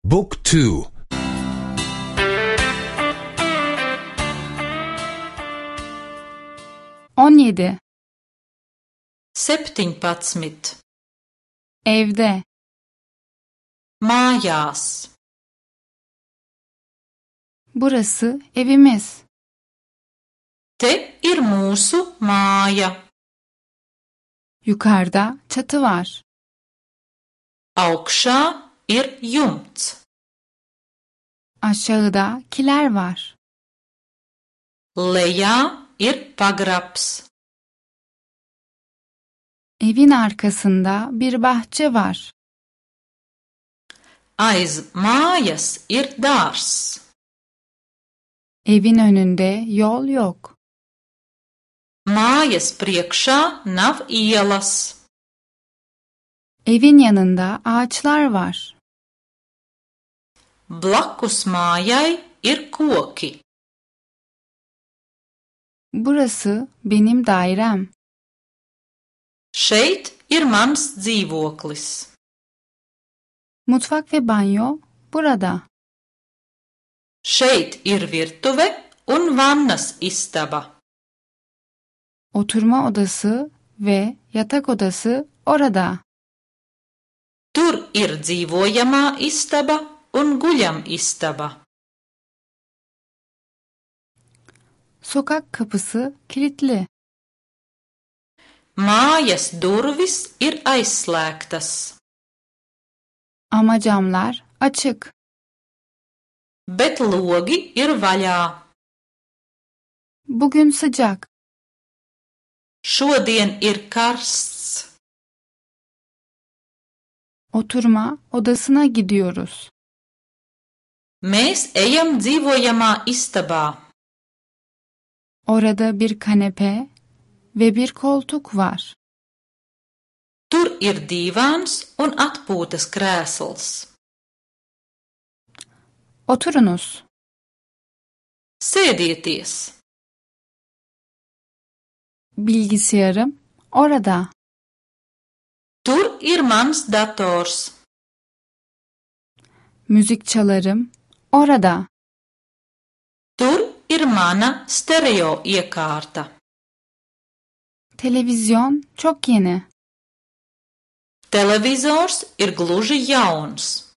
Book 2. 17. 17. Evde. Mājās. Burası evimiz. Te ir mūsu māja. Yukarıda çatı var. Augšā ir jumts. Aşağıda kiler var. Lejā ir pagrabs. Evin arkasında bir bahçe var. Aiz mājas ir dārzs. Evin önünde yol yok. Mājas priekšā nav ielas. Evin yanında ağaçlar var. Blakus mājai ir koki. Burası benim dairem. Šeit ir mans dzīvoklis. Mutfak ve banyo burada. Šeit ir virtuve un vannas istaba. Oturma odası ve yatak odası orada. Tur ir dzīvojamā istaba un guļam istaba. Sokak kapısı kilitli. Mājas durvis ir aizslēgtas, Ama camlar açık. bet logi ir vaļā. Bugün sıcak. Šodien ir karsts. Oturma odasına gidiyoruz. Mēs ejam dzīvojamā istabā. Orada bir kanepe ve bir koltuk var. Tur ir divāns un atpūtas krēsls. Oturunuz. Sēdieties! Bilgisayarım orada. Tur ir mans dators. Müzik çalarım orada. Tur ir mana stereo iekārta. Televizyon çok yeni. Televizors ir gluži jauns.